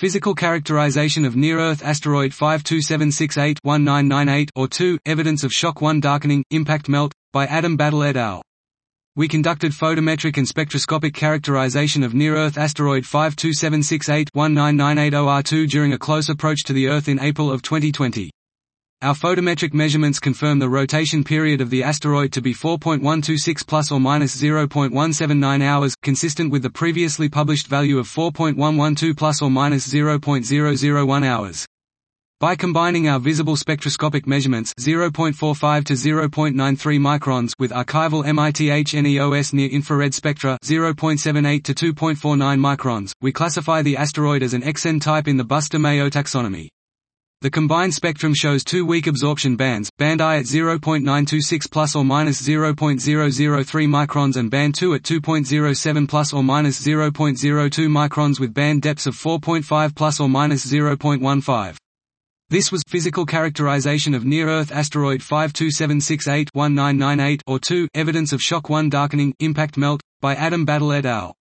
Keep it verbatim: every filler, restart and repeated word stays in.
Physical characterization of near-Earth asteroid five two seven six eight dash one nine nine eight or two, evidence of shock one darkening, impact melt, by Adam Battle et al. We conducted photometric and spectroscopic characterization of near-Earth asteroid five two seven six eight dash one nine nine eight O R two during a close approach to the Earth in April of twenty twenty. Our photometric measurements confirm the rotation period of the asteroid to be four point one two six plus or minus zero point one seven nine hours, consistent with the previously published value of four point one one two plus or minus zero point zero zero one hours. By combining our visible spectroscopic measurements zero point four five to zero point nine three microns with archival MITHNEOS near-infrared spectra zero point seven eight to two point four nine microns, we classify the asteroid as an X N type in the Buster-Mayo taxonomy. The combined spectrum shows two weak absorption bands, band I at zero point nine two six plus or minus zero point zero zero three microns and band two at two point zero seven plus or minus zero point zero two microns with band depths of four point five plus or minus zero point one five. This was physical characterization of near-Earth asteroid five two seven six eight dash one nine nine eight or two, evidence of shock one darkening, impact melt, by Adam Battle et al.